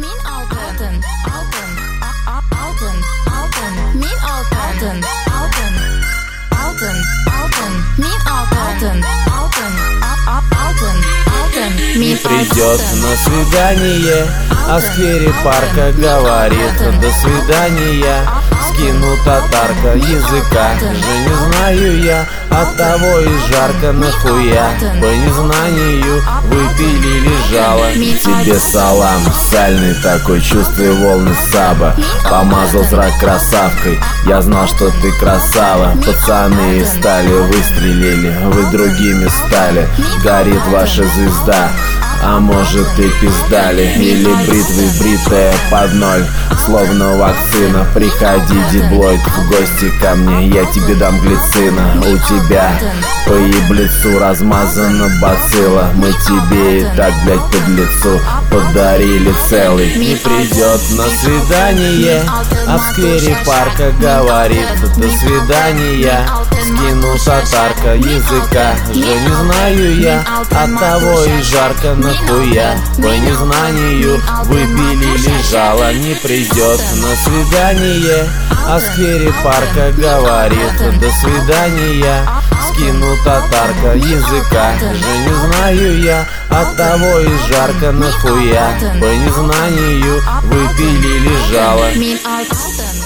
Min altın, altın, altın, altın, min altın, altın, altın, altın, min altın, altın, altın, altın, min Придет на свидание, а в сквере парка говорит: до свидания. Скину татарка языка, же не знаю я, оттого и жарко нахуя. По незнанию выпили лежала. Тебе салам, сальный такой, чувствую волны саба. Помазал зрак красавкой, я знал, что ты красава. Пацаны стали, выстрелили, вы другими стали. Горит ваша звезда, а может и пиздали. Или бритвы бритая под ноль, словно вакцина. Приходи, диблоид, в гости ко мне, я тебе дам глицина. У тебя по еблицу размазана бацилла. Мы тебе и так, блять, под лицу подарили целый. Не придет на свидание, а в сквере парка говорит: до свидания. Скину татарка языка, же не знаю я, оттого и жарко нахуя. По незнанию выпили лежала. Не придет на свидание, а в сквере парка говорит: до свидания. Скину татарка языка, же не знаю я, оттого и жарко нахуя. По незнанию выпили лежала.